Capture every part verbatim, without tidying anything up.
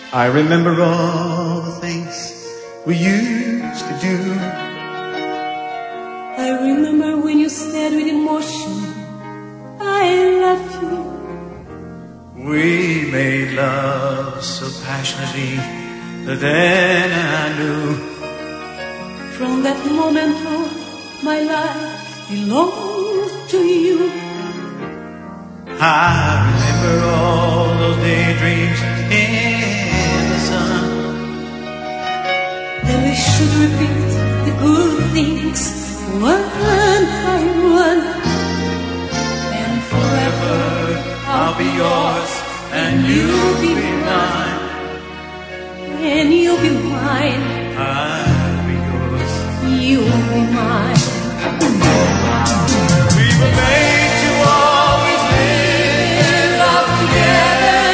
I remember all the things we used to do. I remember when you said with emotion, I love you. We made love so passionately that then I knew. From that moment on, my life belongs to you. I remember all those daydreams in the sun. And we should repeat the good things one by one. And forever I'll be yours and you'll be mine. And you'll be mine. I'll be yours. You'll be mine. We were made to always live up together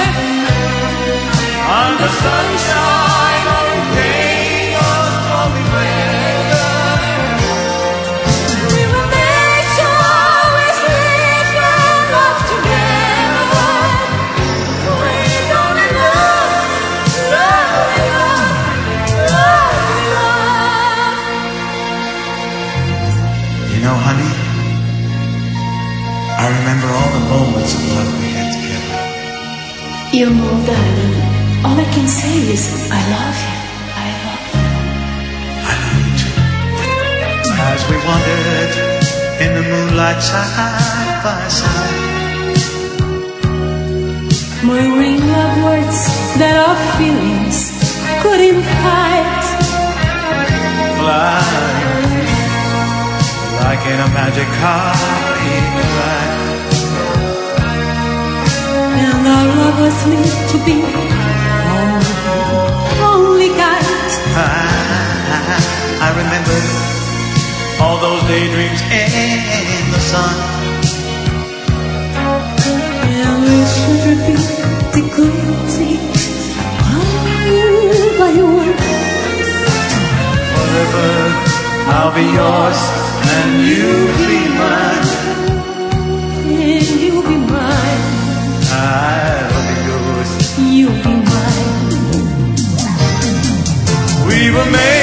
under sunshine or rain or stormy weather. We were made to always live and love together. We're gonna love, love, love, love. You know, honey, I remember all the moments of love we had together. You know, darling, all I can say is I love you. I love you. I love you too. As we wandered in the moonlight side by side, Murmuring love words that our feelings couldn't hide. flying like in a magic carpet ride. And our love was meant to be oh, only guide. I, I remember all those daydreams in the sun. And we should repeat the good things one by one. Forever I'll be yours and you'll be mine. And you'll be mine. I'll be yours. You'll be mine. We were made